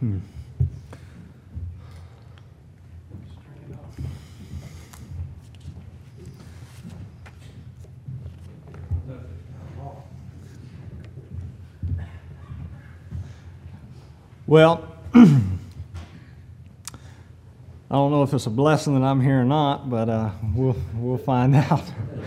Well, I don't know if it's a blessing that I'm here or not, but we'll find out.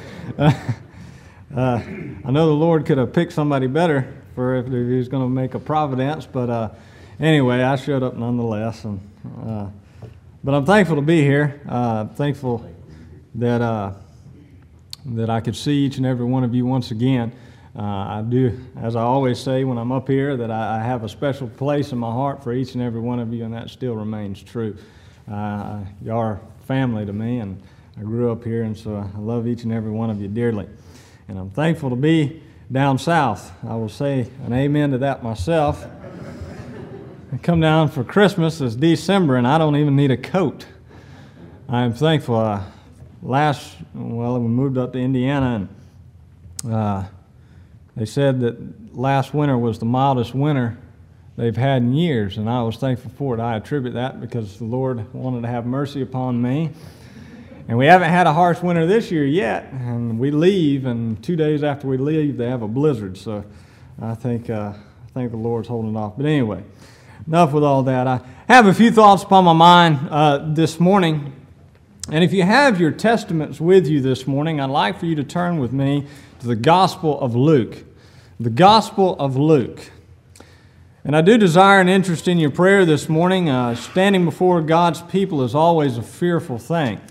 I know the Lord could have picked somebody better for if He was going to make a providence, but anyway, I showed up nonetheless. But I'm thankful to be here. Thankful that I could see each and every one of you once again. I do, as I always say when I'm up here, that I have a special place in my heart for each and every one of you, and that still remains true. You are family to me, and I grew up here, and so I love each and every one of you dearly. And I'm thankful to be down south. I will say an amen to that myself. I come down for Christmas. It's December, and I don't even need a coat. I am thankful. We moved up to Indiana, and they said that last winter was the mildest winter they've had in years, and I was thankful for it. I attribute that because the Lord wanted to have mercy upon me. And we haven't had a harsh winter this year yet, and we leave, and 2 days after we leave, they have a blizzard. So I think the Lord's holding it off. But anyway, enough with all that. I have a few thoughts upon my mind this morning. And if you have your testaments with you this morning, I'd like for you to turn with me to the Gospel of Luke. The Gospel of Luke. And I do desire an interest in your prayer this morning. Standing before God's people is always a fearful thing.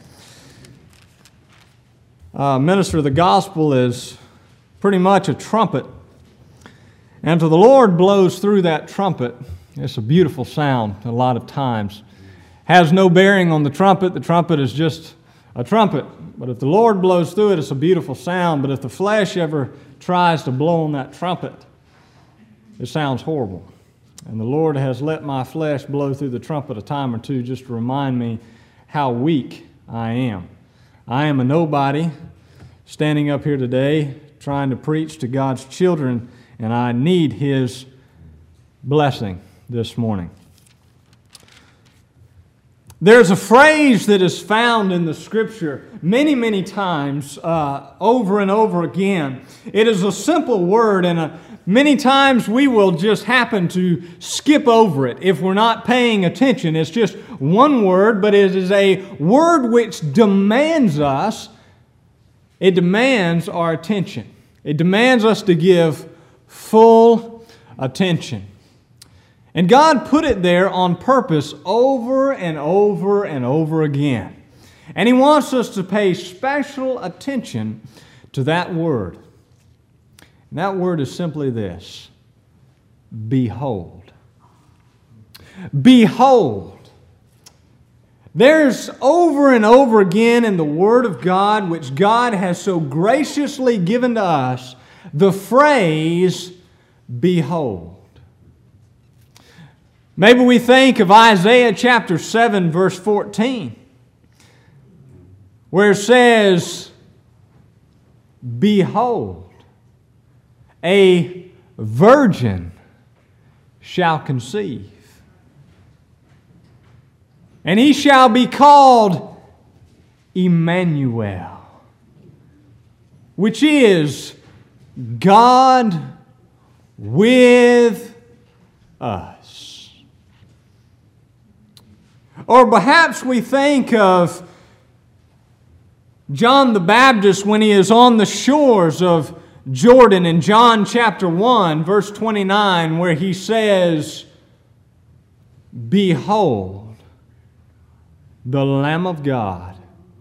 Minister of the Gospel is pretty much a trumpet. And till the Lord blows through that trumpet, it's a beautiful sound a lot of times. Has no bearing on the trumpet. The trumpet is just a trumpet. But if the Lord blows through it, it's a beautiful sound. But if the flesh ever tries to blow on that trumpet, it sounds horrible. And the Lord has let my flesh blow through the trumpet a time or two just to remind me how weak I am. I am a nobody standing up here today trying to preach to God's children, and I need His blessing this morning. There's a phrase that is found in the Scripture many, many times, over and over again. It is a simple word, and many times we will just happen to skip over it if we're not paying attention. It's just one word, but it is a word which demands us. It demands our attention. It demands us to give full attention. And God put it there on purpose over and over and over again. And He wants us to pay special attention to that word. And that word is simply this: behold. Behold. There's over and over again in the Word of God, which God has so graciously given to us, the phrase, behold. Maybe we think of Isaiah chapter 7, verse 14, where it says, behold, a virgin shall conceive, and he shall be called Emmanuel, which is God with us. Or perhaps we think of John the Baptist when he is on the shores of Jordan in John chapter 1, verse 29, where he says, behold, the Lamb of God,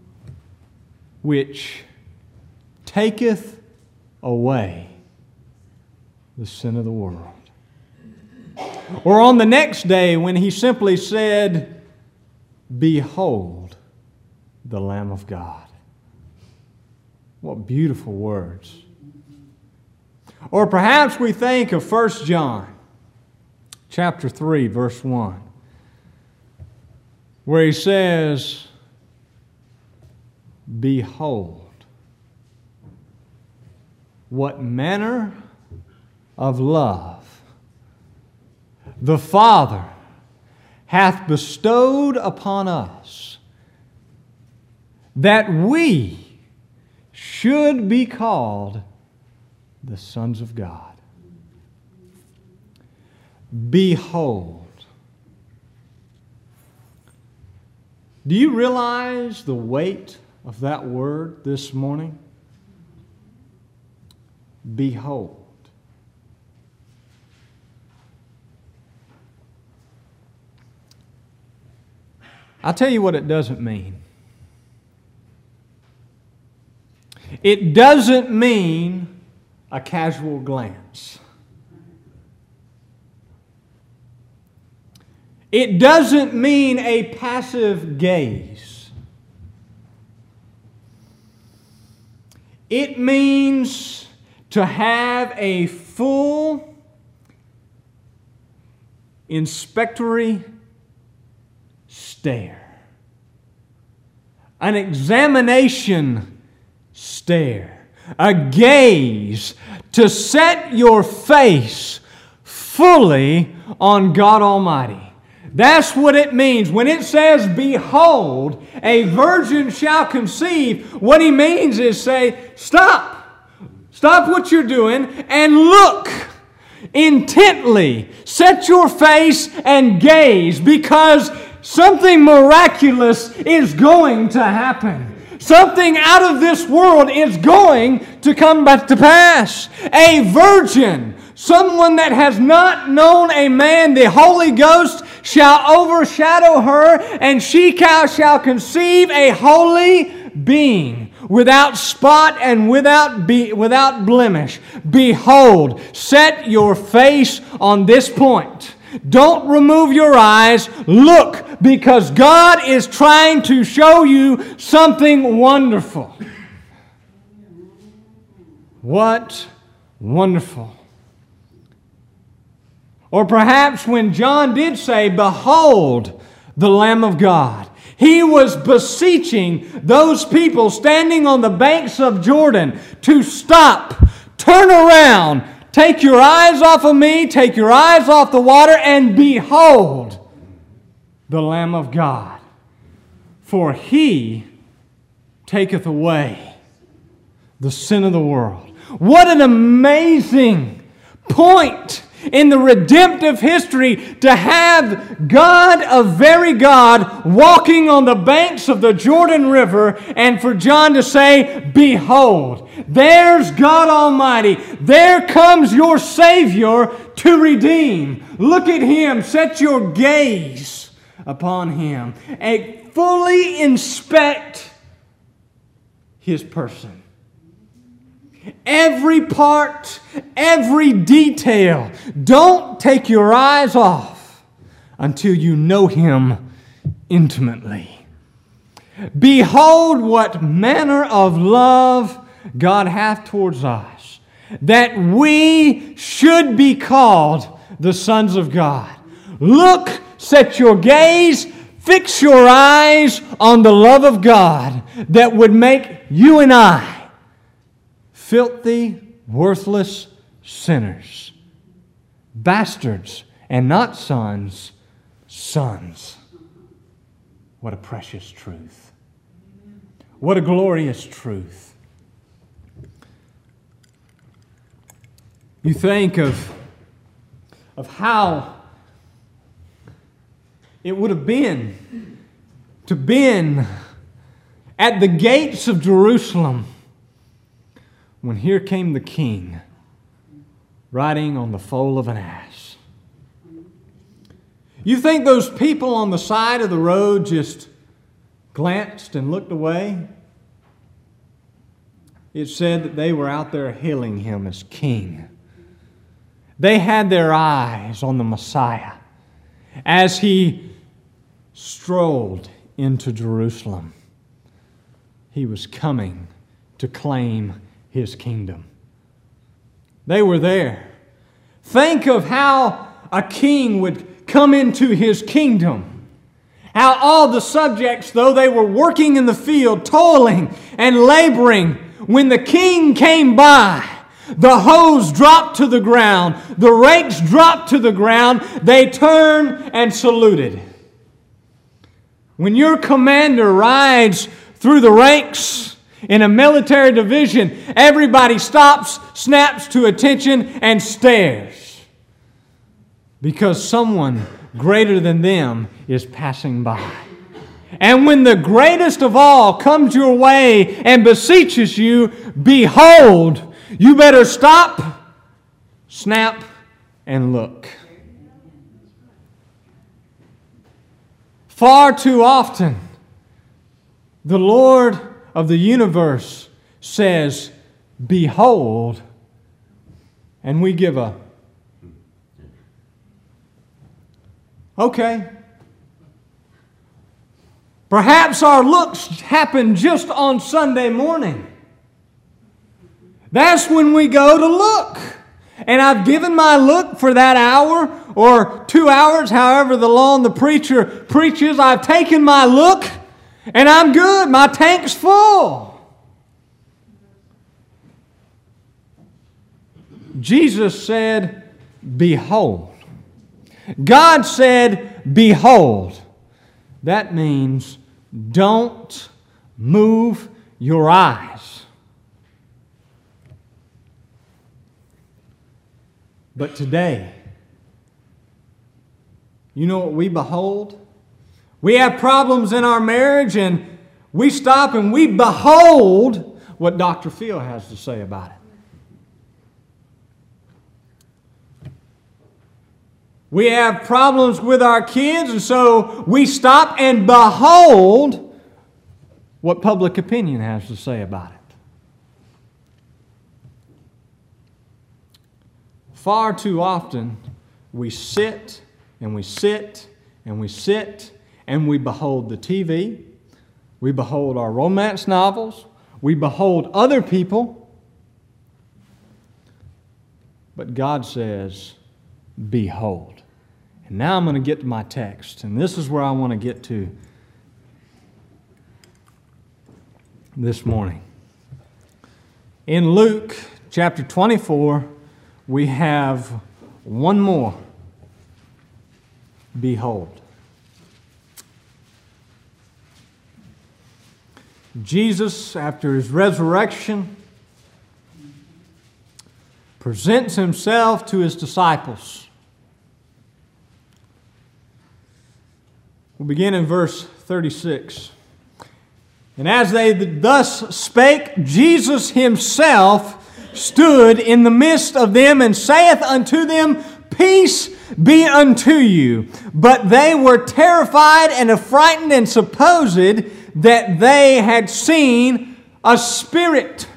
which taketh away the sin of the world. Or on the next day when he simply said, behold, the Lamb of God. What beautiful words. Or perhaps we think of 1 John chapter 3, verse 1, where he says, behold, what manner of love the Father hath bestowed upon us, that we should be called the sons of God. Behold. Do you realize the weight of that word this morning? Behold. I'll tell you what it doesn't mean. It doesn't mean a casual glance. It doesn't mean a passive gaze. It means to have a full inspectory stare, an examination stare, a gaze to set your face fully on God Almighty. That's what it means. When it says, behold, a virgin shall conceive, what he means is say, stop. Stop what you're doing and look intently. Set your face and gaze, because something miraculous is going to happen. Something out of this world is going to come back to pass. A virgin, someone that has not known a man, the Holy Ghost shall overshadow her, and she shall conceive a holy being, without spot and without blemish. Behold, set your face on this point. Don't remove your eyes. Look, because God is trying to show you something wonderful. What wonderful. Or perhaps when John did say, behold, the Lamb of God, he was beseeching those people standing on the banks of Jordan to stop, turn around, take your eyes off of me, take your eyes off the water, and behold the Lamb of God. For he taketh away the sin of the world. What an amazing point in the redemptive history to have God, a very God, walking on the banks of the Jordan River, and for John to say, behold, there's God Almighty. There comes your Savior to redeem. Look at Him. Set your gaze upon Him. And fully inspect His person. Every part, every detail. Don't take your eyes off until you know Him intimately. Behold what manner of love God hath towards us, that we should be called the sons of God. Look, set your gaze, fix your eyes on the love of God that would make you and I filthy, worthless sinners, bastards, and not sons, sons. What a precious truth. What a glorious truth. You think of how it would have been to been at the gates of Jerusalem when here came the king riding on the foal of an ass. You think those people on the side of the road just glanced and looked away? It said that they were out there hailing Him as king. They had their eyes on the Messiah as He strolled into Jerusalem. He was coming to claim His kingdom. They were there. Think of how a king would come into his kingdom. How all the subjects, though they were working in the field, toiling and laboring, when the king came by, the hoes dropped to the ground, the rakes dropped to the ground, they turned and saluted. When your commander rides through the ranks in a military division, everybody stops, snaps to attention, and stares. Because someone greater than them is passing by. And when the greatest of all comes your way and beseeches you, behold, you better stop, snap, and look. Far too often, the Lord of the universe says, behold, and we give a, okay. Perhaps our looks happen just on Sunday morning. That's when we go to look. And I've given my look for that hour or 2 hours, however long the preacher preaches. I've taken my look and I'm good. My tank's full. Jesus said, behold. God said, behold. That means don't move your eyes. But today, you know what we behold? We have problems in our marriage and we stop and we behold what Dr. Phil has to say about it. We have problems with our kids, and so we stop and behold what public opinion has to say about it. Far too often, we sit and we sit and we sit and we behold the TV, we behold our romance novels, we behold other people, but God says, behold. And now I'm going to get to my text, and this is where I want to get to this morning. In Luke chapter 24, we have one more. Behold. Jesus, after His resurrection, presents Himself to His disciples. We'll begin in verse 36. And as they thus spake, Jesus Himself stood in the midst of them and saith unto them, Peace be unto you. But they were terrified and affrighted and supposed that they had seen a spirit.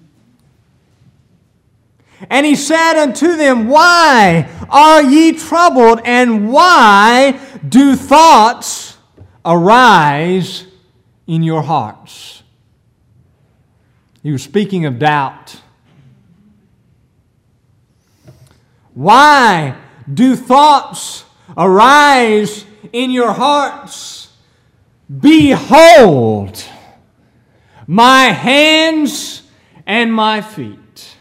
And He said unto them, Why are ye troubled, and why do thoughts arise in your hearts? He was speaking of doubt. Why do thoughts arise in your hearts? Behold, my hands and my feet.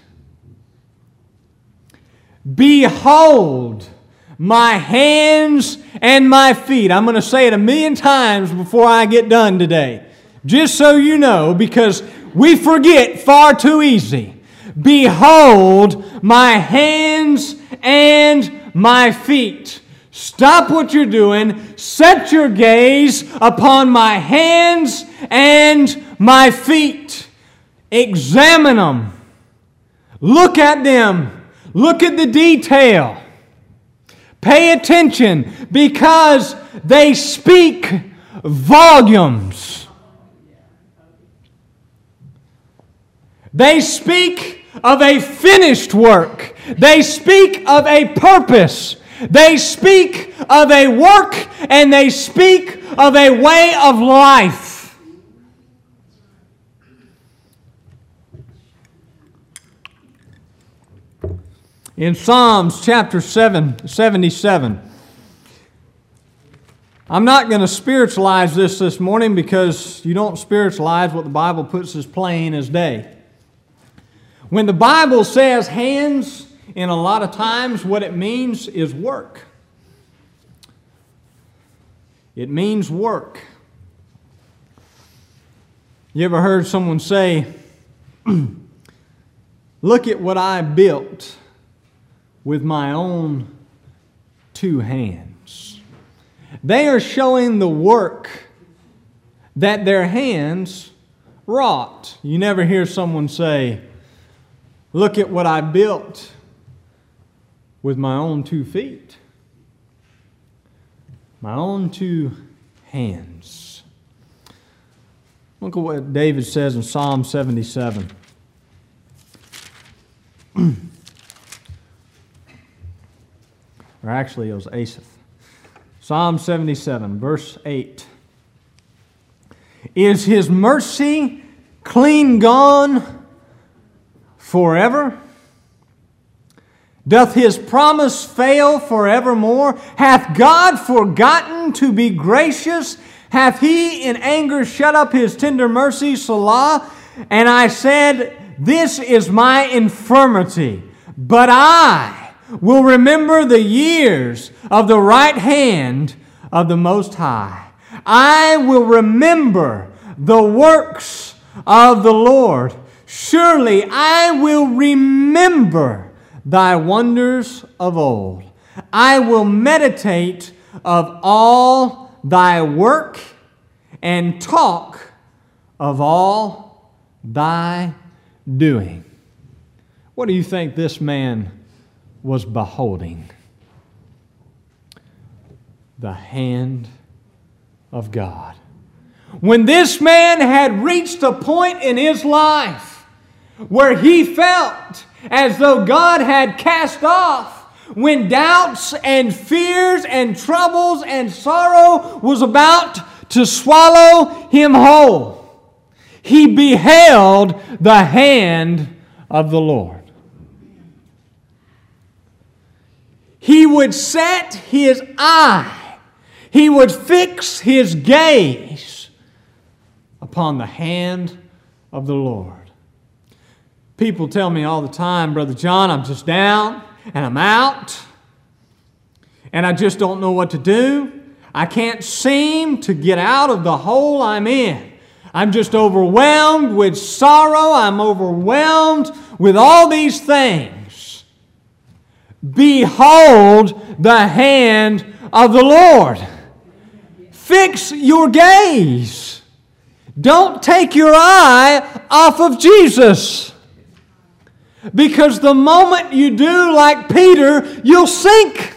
Behold, my hands and my feet. I'm going to say it 1,000,000 times before I get done today. Just so you know, because we forget far too easy. Behold, my hands and my feet. Stop what you're doing. Set your gaze upon my hands and my feet. Examine them. Look at them. Look at the detail. Pay attention, because they speak volumes. They speak of a finished work. They speak of a purpose. They speak of a work, and they speak of a way of life. In Psalms chapter 77, I'm not going to spiritualize this morning, because you don't spiritualize what the Bible puts as plain as day. When the Bible says hands, in a lot of times what it means is work. It means work. You ever heard someone say, look at what I built with my own two hands? They are showing the work that their hands wrought. You never hear someone say, look at what I built with my own 2 feet. My own 2 hands. Look at what David says in Psalm 77. Or actually, it was Asaph. Psalm 77, verse 8. Is His mercy clean gone forever? Doth His promise fail forevermore? Hath God forgotten to be gracious? Hath He in anger shut up His tender mercy? Selah. And I said, this is my infirmity, but I will remember the years of the right hand of the Most High. I will remember the works of the Lord. Surely I will remember Thy wonders of old. I will meditate of all Thy work and talk of all Thy doing. What do you think this man was beholding? The hand of God. When this man had reached a point in his life where he felt as though God had cast off, when doubts and fears and troubles and sorrow was about to swallow him whole, he beheld the hand of the Lord. He would set his eye, he would fix his gaze upon the hand of the Lord. People tell me all the time, Brother John, I'm just down and I'm out and I just don't know what to do. I can't seem to get out of the hole I'm in. I'm just overwhelmed with sorrow. I'm overwhelmed with all these things. Behold the hand of the Lord. Fix your gaze. Don't take your eye off of Jesus. Because the moment you do like Peter, you'll sink.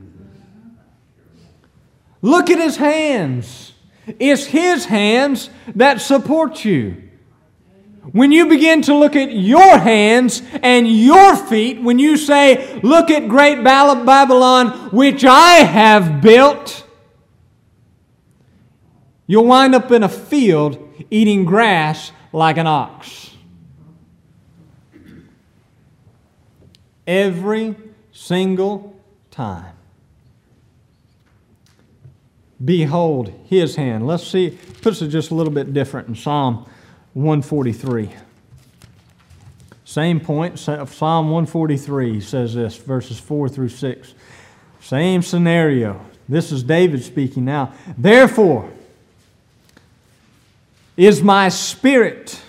Look at his hands. It's his hands that support you. When you begin to look at your hands and your feet, when you say, look at great Babylon, which I have built, you'll wind up in a field eating grass like an ox. Every single time. Behold His hand. Let's see, puts it just a little bit different in Psalm 143. Same point, Psalm 143 says this, verses 4 through 6. Same scenario. This is David speaking now. Therefore is my spirit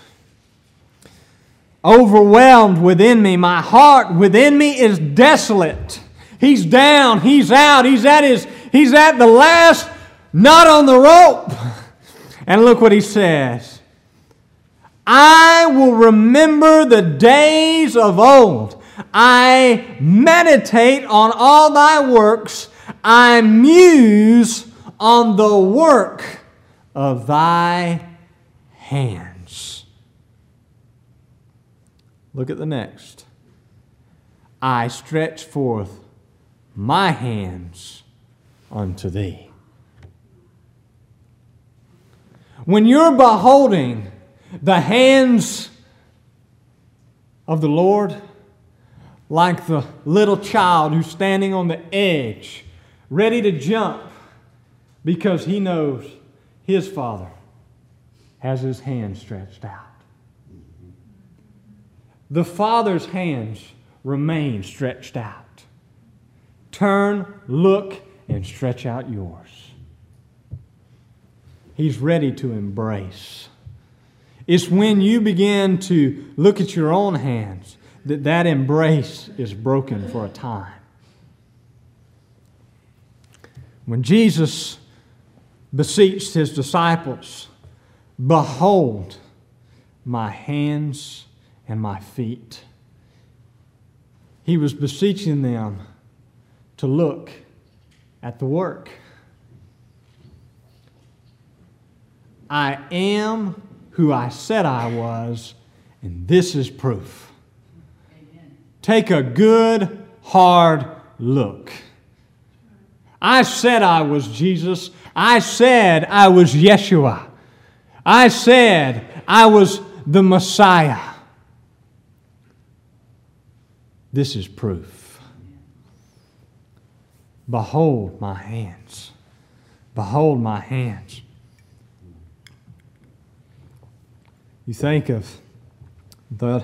overwhelmed within me. My heart within me is desolate. He's down, he's out, he's at the last knot on the rope. And look what he says. I will remember the days of old. I meditate on all thy works. I muse on the work of thy hands. Look at the next. I stretch forth my hands unto thee. When you're beholding the hands of the Lord, like the little child who's standing on the edge, ready to jump because he knows his Father has his hand stretched out. The Father's hands remain stretched out. Turn, look, and stretch out yours. He's ready to embrace. It's when you begin to look at your own hands that embrace is broken for a time. When Jesus beseeched His disciples, "Behold my hands and my feet," He was beseeching them to look at the work. I am who I said I was, and this is proof. Amen. Take a good, hard look. I said I was Jesus. I said I was Yeshua. I said I was the Messiah. This is proof. Behold my hands. Behold my hands. You think of the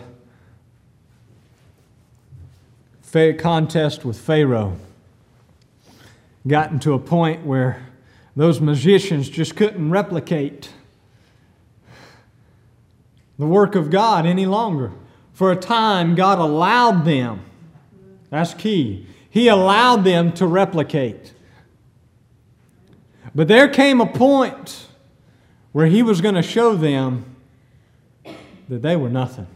contest with Pharaoh. Gotten to a point where those magicians just couldn't replicate the work of God any longer. For a time, God allowed them. That's key. He allowed them to replicate. But there came a point where He was going to show them that they were nothing.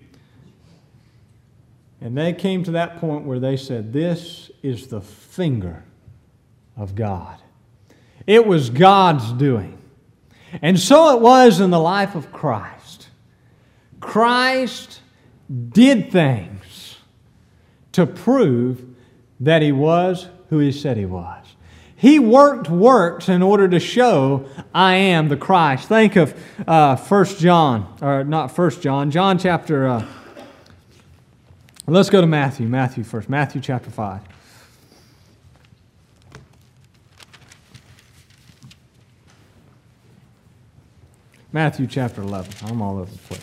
And they came to that point where they said, "This is the finger of God." It was God's doing. And so it was in the life of Christ. Christ did things to prove that He was who He said He was. He worked works in order to show, I am the Christ. Think of 1 John, or not 1 John, John chapter, let's go to Matthew. Matthew first, Matthew chapter 5. Matthew chapter 11. I'm all over the place.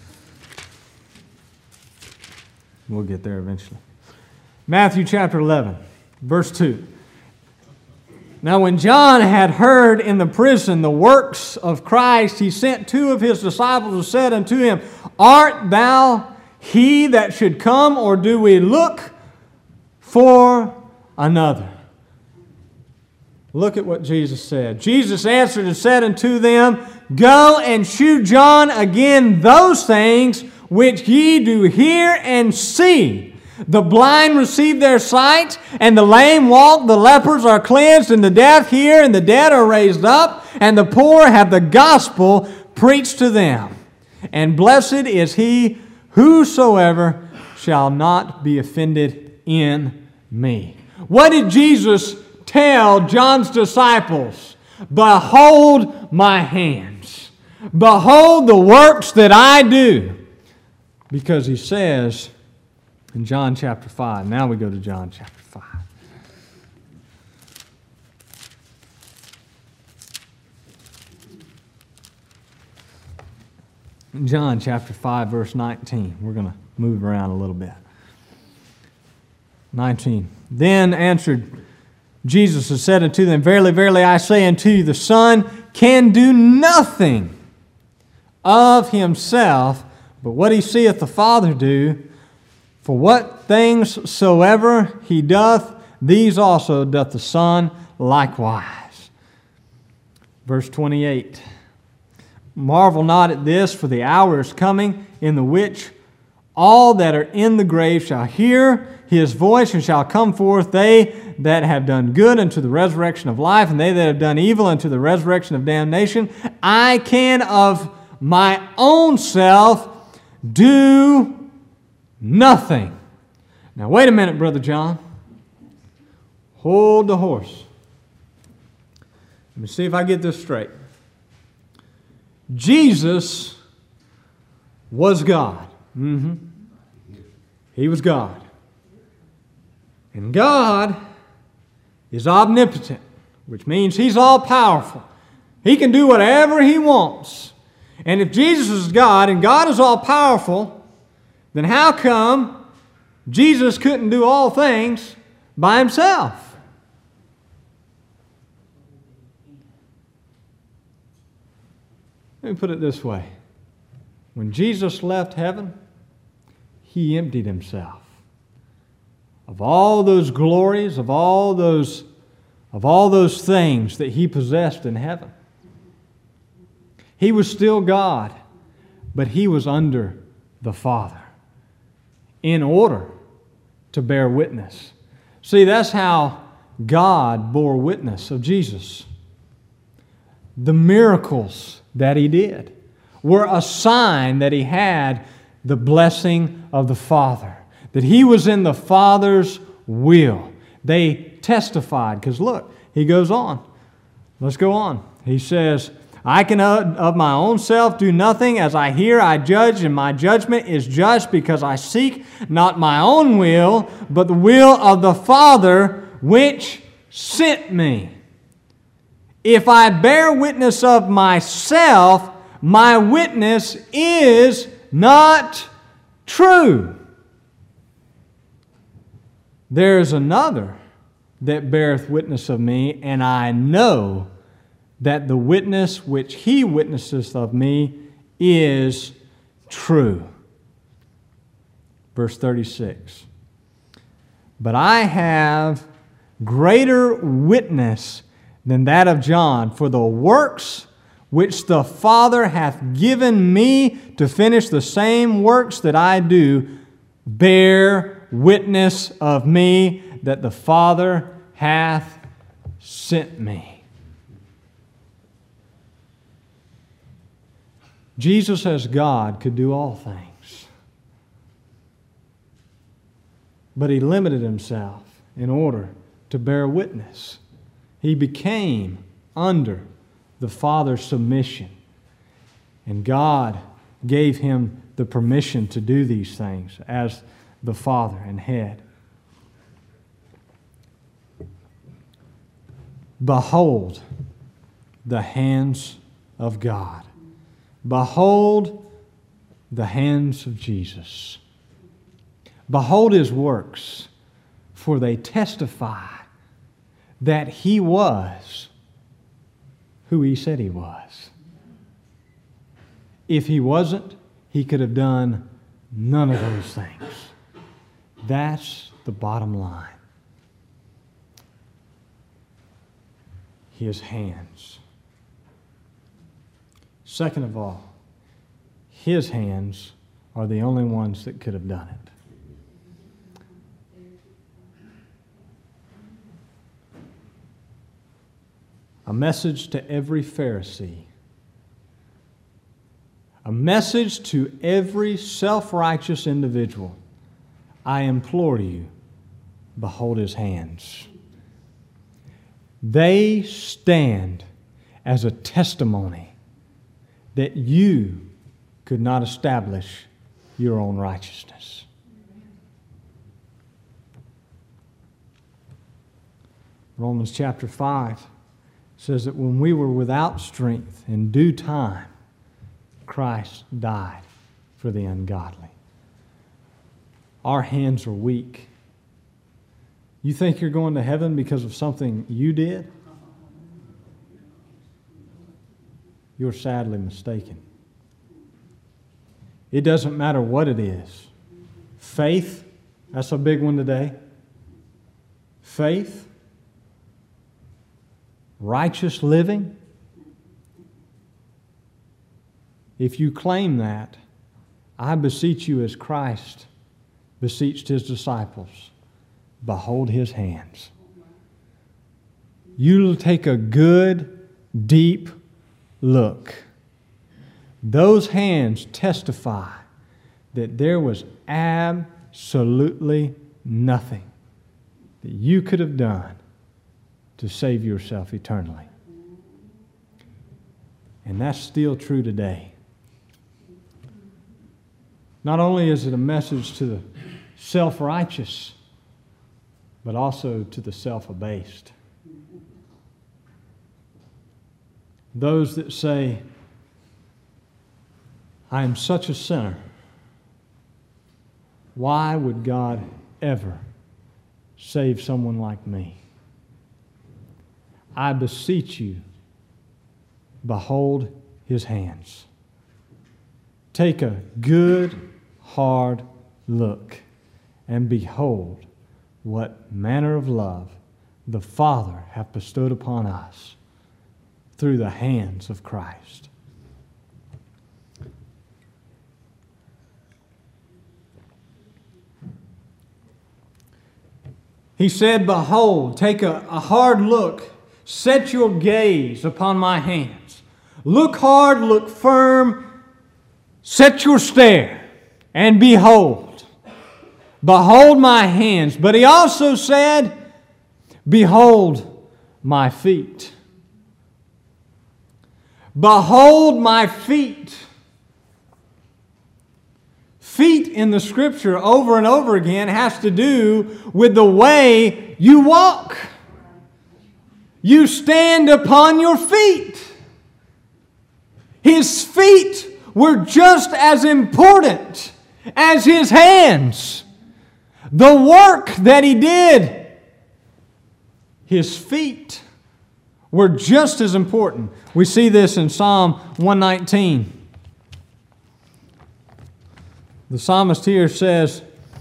We'll get there eventually. Matthew chapter 11, verse 2. Now when John had heard in the prison the works of Christ, he sent two of his disciples and said unto him, Art thou he that should come, or do we look for another? Look at what Jesus said. Jesus answered and said unto them, Go and shew John again those things which ye do hear and see. The blind receive their sight, and the lame walk, the lepers are cleansed, and the deaf hear, and the dead are raised up, and the poor have the gospel preached to them. And blessed is he whosoever shall not be offended in me. What did Jesus tell John's disciples? Behold my hands. Behold the works that I do. Because he says in John chapter 5, now we go to John chapter 5. In John chapter 5, verse 19. We're going to move around a little bit. 19. Then answered Jesus and said unto them, Verily, verily, I say unto you, the Son can do nothing of himself, but what he seeth the Father do. For what things soever he doth, these also doth the Son likewise. Verse 28. Marvel not at this, for the hour is coming, in the which all that are in the grave shall hear his voice, and shall come forth, they that have done good unto the resurrection of life, and they that have done evil unto the resurrection of damnation. I can of my own self do nothing. Now wait a minute, Brother John. Hold the horse. Let me see if I get this straight. Jesus was God. He was God. And God is omnipotent, which means He's all-powerful. He can do whatever He wants. And if Jesus is God and God is all-powerful, then how come Jesus couldn't do all things by Himself? Let me put it this way. When Jesus left heaven, He emptied Himself of all those glories, of all those things that He possessed in heaven. He was still God, but He was under the Father in order to bear witness. See, that's how God bore witness of Jesus. The miracles that He did were a sign that He had the blessing of the Father, that He was in the Father's will. They testified, because look, He goes on. Let's go on. He says, I can of my own self do nothing. As I hear, I judge, and my judgment is just, because I seek not my own will, but the will of the Father which sent me. If I bear witness of myself, my witness is not true. There is another that beareth witness of me, and I know that the witness which He witnesseth of me is true. Verse 36. But I have greater witness than that of John, for the works which the Father hath given me to finish, the same works that I do, bear witness of me that the Father hath sent me. Jesus as God could do all things, but He limited Himself in order to bear witness. He became under the Father's submission, and God gave Him the permission to do these things as the Father and head. Behold the hands of God. Behold the hands of Jesus. Behold His works, for they testify that He was who He said He was. If He wasn't, He could have done none of those things. That's the bottom line. His hands. Second of all, His hands are the only ones that could have done it. A message to every Pharisee. A message to every self-righteous individual. I implore you, behold His hands. They stand as a testimony that you could not establish your own righteousness. Romans chapter 5 says that when we were without strength, in due time, Christ died for the ungodly. Our hands are weak. You think you're going to heaven because of something you did? You're sadly mistaken. It doesn't matter what it is. Faith, that's a big one today. Faith, righteous living. If you claim that, I beseech you as Christ beseeched His disciples, behold His hands. You'll take a good, deep look. Those hands testify that there was absolutely nothing that you could have done to save yourself eternally. And that's still true today. Not only is it a message to the self-righteous, but also to the self-abased. Those that say, I am such a sinner. Why would God ever save someone like me? I beseech you, behold His hands. take a good, hard look, and behold what manner of love the Father hath bestowed upon us through the hands of Christ. He said, behold, take a hard look, set your gaze upon my hands. Look hard, look firm, set your stare, and behold. Behold my hands. But he also said, behold my feet. Behold my feet. Feet in the Scripture over and over again has to do with the way you walk. You stand upon your feet. His feet were just as important as His hands. The work that He did, His feet were just as important. We see this in Psalm 119. The psalmist here says,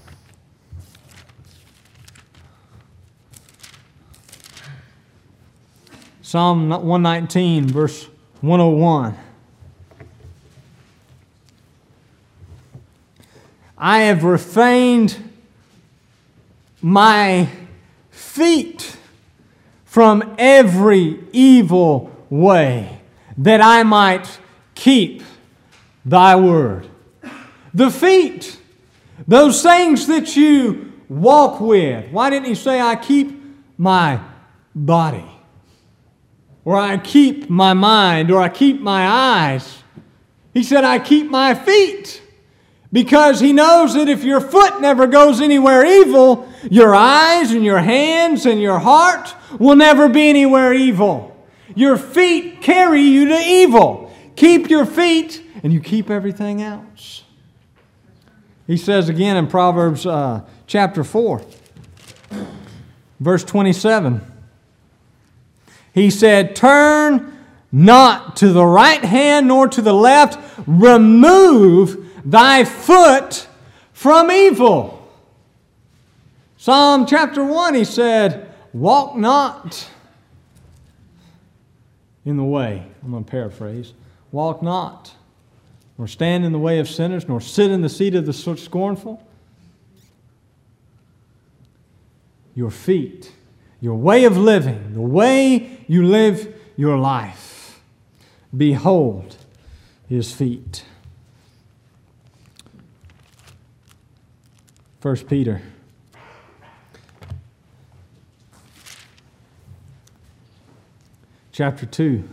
Psalm 119, verse 101. I have refrained my feet from every evil way, that I might keep Thy word. The feet, those things that you walk with. Why didn't He say, I keep my body? Or I keep my mind, or I keep my eyes? He said, I keep my feet. Because He knows that if your foot never goes anywhere evil, your eyes and your hands and your heart will never be anywhere evil. Your feet carry you to evil. Keep your feet, and you keep everything else. He says again in Proverbs chapter 4, verse 27. He said, turn not to the right hand nor to the left. Remove thy foot from evil. Psalm chapter 1, he said, walk not in the way. I'm going to paraphrase. Walk not, nor stand in the way of sinners, nor sit in the seat of the scornful. Your feet, your way of living, the way you live your life. Behold His feet. 1 Peter chapter 2.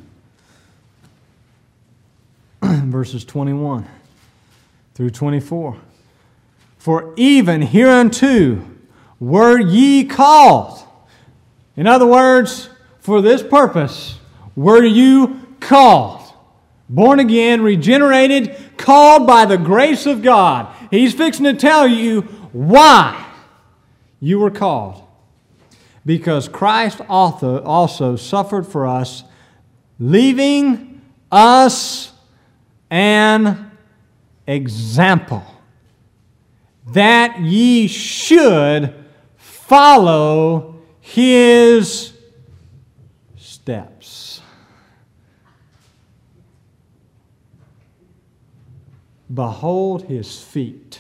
Verses 21 through 24. For even hereunto were ye called. In other words, for this purpose were you called. Born again, regenerated, called by the grace of God. He's fixing to tell you why you were called. Because Christ also suffered for us, leaving us an example, that ye should follow His steps. Behold His feet.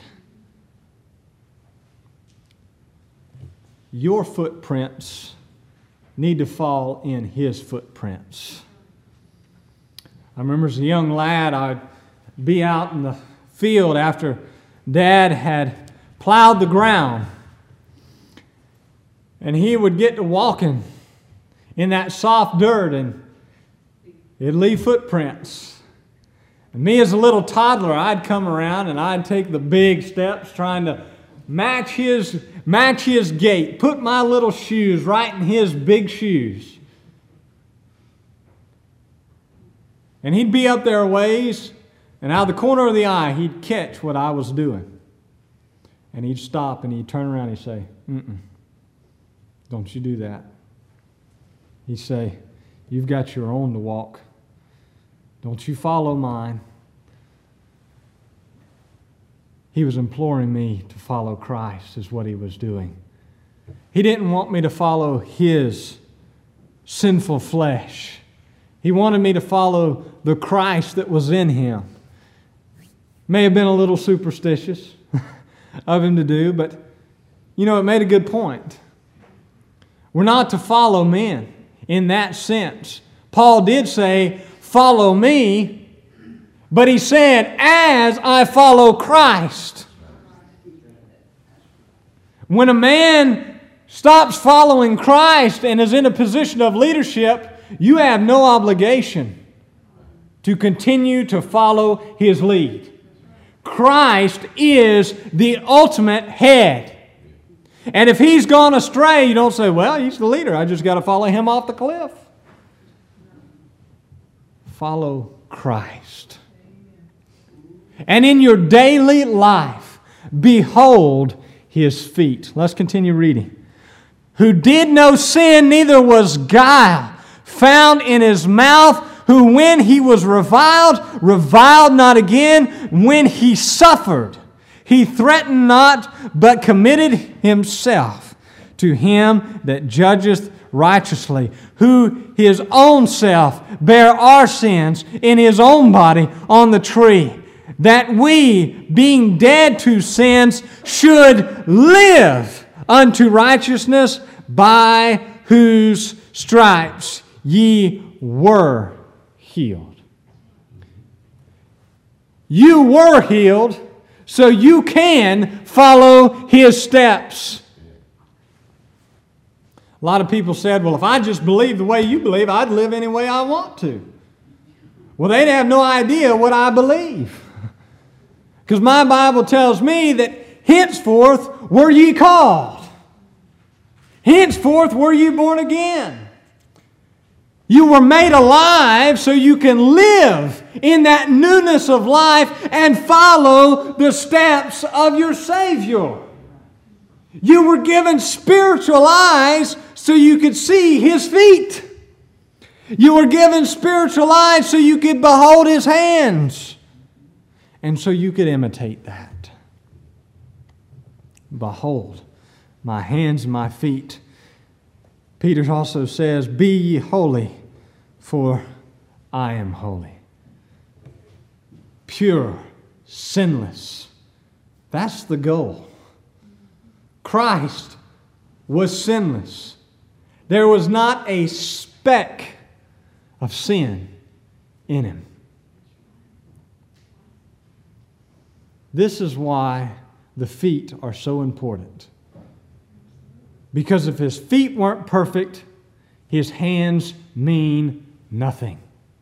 Your footprints need to fall in His footprints. I remember as a young lad, I'd be out in the field after Dad had plowed the ground. And he would get to walking in that soft dirt and it'd leave footprints. And me as a little toddler, I'd come around and I'd take the big steps trying to match his gait, put my little shoes right in his big shoes. And he'd be up there a ways, and out of the corner of the eye, he'd catch what I was doing. And he'd stop and he'd turn around and he'd say, don't you do that. He'd say, you've got your own to walk. Don't you follow mine. He was imploring me to follow Christ, is what he was doing. He didn't want me to follow his sinful flesh. He wanted me to follow the Christ that was in him. May have been a little superstitious of him to do, but it made a good point. We're not to follow men in that sense. Paul did say, follow me, but he said, as I follow Christ. When a man stops following Christ and is in a position of leadership, you have no obligation to continue to follow his lead. Christ is the ultimate head. And if he's gone astray, you don't say, well, he's the leader. I just got to follow him off the cliff. Follow Christ. And in your daily life, behold his feet. Let's continue reading. Who did no sin, neither was guile found in his mouth, who when he was reviled not again. When he suffered, he threatened not, but committed himself to him that judgeth righteously, who his own self bare our sins in his own body on the tree, that we, being dead to sins, should live unto righteousness, by whose stripes ye were healed. You were healed, so you can follow his steps. A lot of people said, well, if I just believe the way you believe, I'd live any way I want to. Well, they'd have no idea what I believe. Because my Bible tells me that henceforth were ye called. Henceforth were you born again. You were made alive so you can live in that newness of life and follow the steps of your Savior. You were given spiritual eyes so you could see his feet. You were given spiritual eyes so you could behold his hands. And so you could imitate that. Behold, my hands and my feet. Peter also says, be ye holy, for I am holy. Pure, sinless. That's the goal. Christ was sinless. There was not a speck of sin in him. This is why the feet are so important. Because if his feet weren't perfect, his hands mean nothing.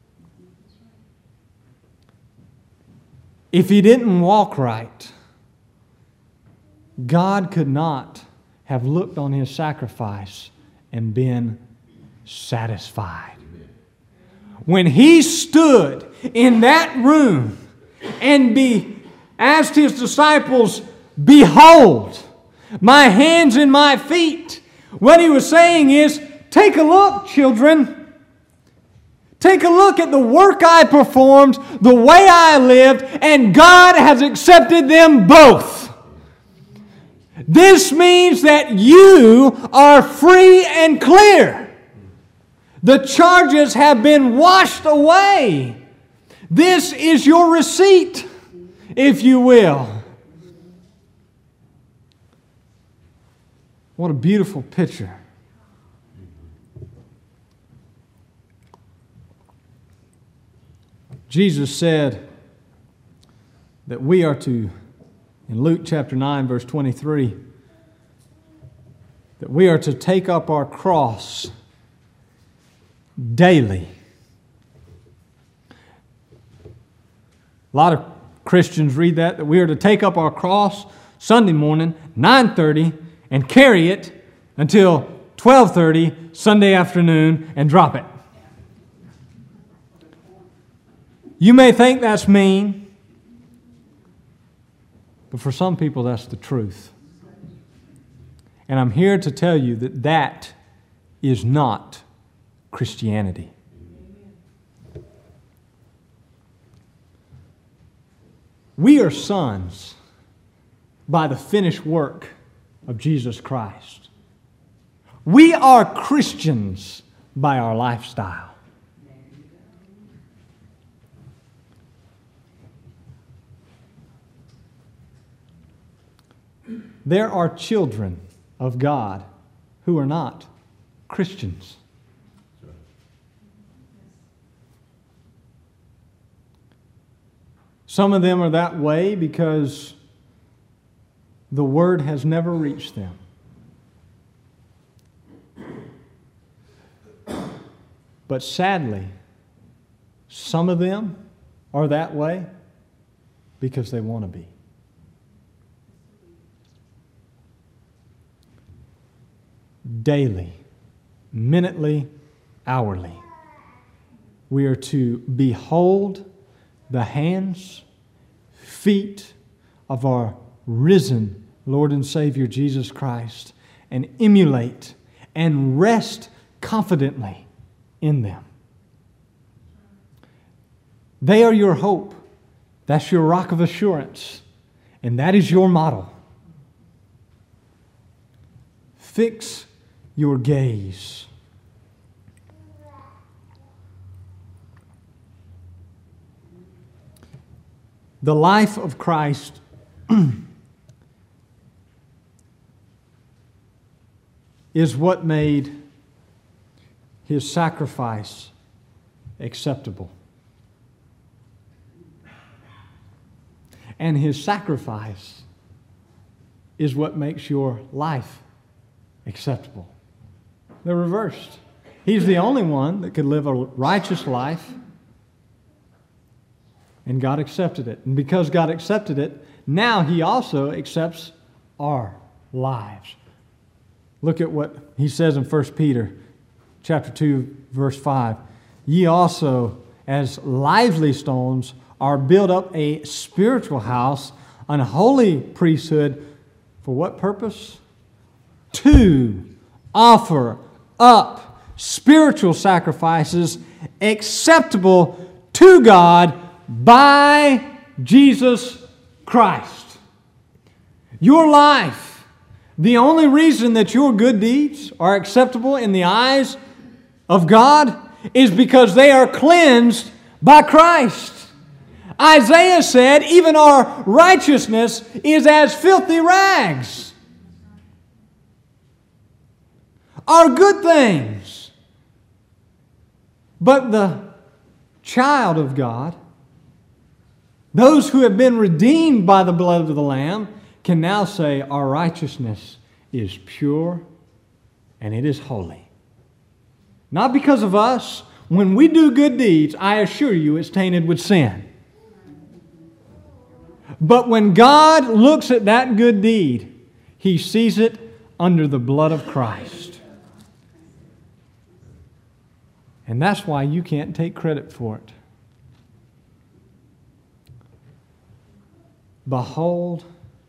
If he didn't walk right, God could not have looked on his sacrifice and been satisfied. When he stood in that room and asked his disciples, behold, my hands and my feet. What he was saying is, take a look, children. Take a look at the work I performed, the way I lived, and God has accepted them both. This means that you are free and clear. The charges have been washed away. This is your receipt, if you will. What a beautiful picture. Jesus said that we are to, in Luke chapter 9, verse 23, that we are to take up our cross daily. A lot of Christians read that we are to take up our cross Sunday morning, 9:30, and carry it until 12:30 Sunday afternoon and drop it. You may think that's mean, but for some people that's the truth. And I'm here to tell you that that is not Christianity. We are sons by the finished work of Jesus Christ. We are Christians by our lifestyle. There are children of God who are not Christians. Some of them are that way because the Word has never reached them. But sadly, some of them are that way because they want to be. Daily, minutely, hourly, we are to behold the hands, feet of our risen Lord and Savior Jesus Christ and emulate and rest confidently in them. They are your hope. That's your rock of assurance. And that is your model. Fix your gaze. The life of Christ is what made His sacrifice acceptable. And His sacrifice is what makes your life acceptable. They're reversed. He's the only one that could live a righteous life, and God accepted it. And because God accepted it, now He also accepts our lives. Look at what He says in 1 Peter chapter 2, verse 5. Ye also, as lively stones, are built up a spiritual house, an holy priesthood. For what purpose? To offer up spiritual sacrifices acceptable to God by Jesus Christ. Your life, the only reason that your good deeds are acceptable in the eyes of God is because they are cleansed by Christ. Isaiah said, even our righteousness is as filthy rags. Our good things. But the child of God, those who have been redeemed by the blood of the Lamb, can now say, our righteousness is pure and it is holy. Not because of us. When we do good deeds, I assure you it's tainted with sin. But when God looks at that good deed, He sees it under the blood of Christ. And that's why you can't take credit for it. Behold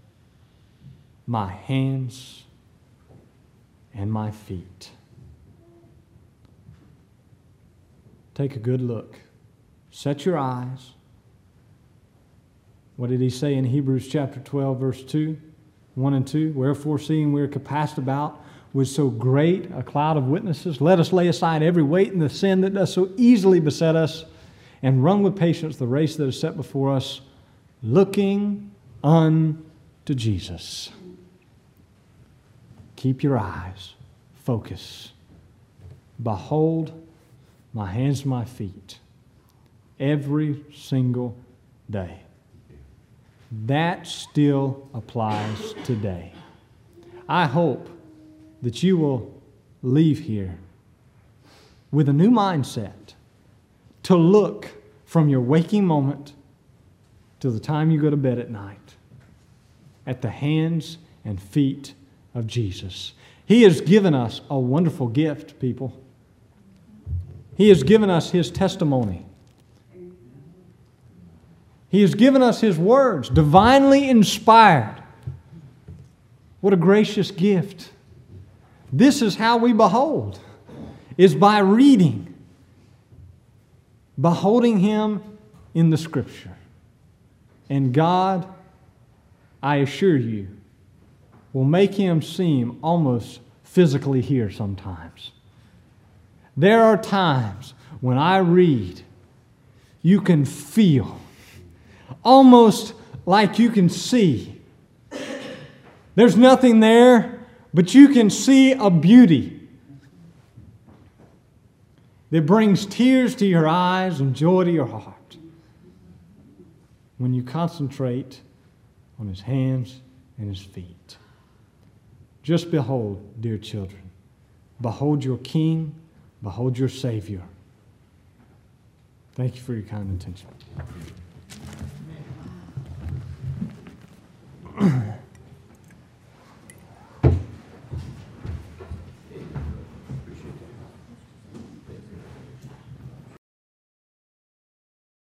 my hands and my feet. Take a good look. Set your eyes. What did he say in Hebrews chapter 12, verse 2, 1 and 2? Wherefore, seeing we are compassed about with so great a cloud of witnesses, let us lay aside every weight and the sin that does so easily beset us, and run with patience the race that is set before us, looking unto Jesus. Keep your eyes. Focus. Behold my hands and my feet. Every single day. That still applies today. I hope that you will leave here with a new mindset to look from your waking moment till the time you go to bed at night at the hands and feet of Jesus. He has given us a wonderful gift, people. He has given us His testimony. He has given us His words, divinely inspired. What a gracious gift. This is how we behold, is by reading, beholding Him in the Scripture. And God I assure you, will make him seem almost physically here sometimes. There are times when I read, you can feel, almost like you can see. There's nothing there, but you can see a beauty that brings tears to your eyes and joy to your heart when you concentrate on His hands and His feet. Just behold, dear children, behold your King, behold your Savior. Thank you for your kind attention.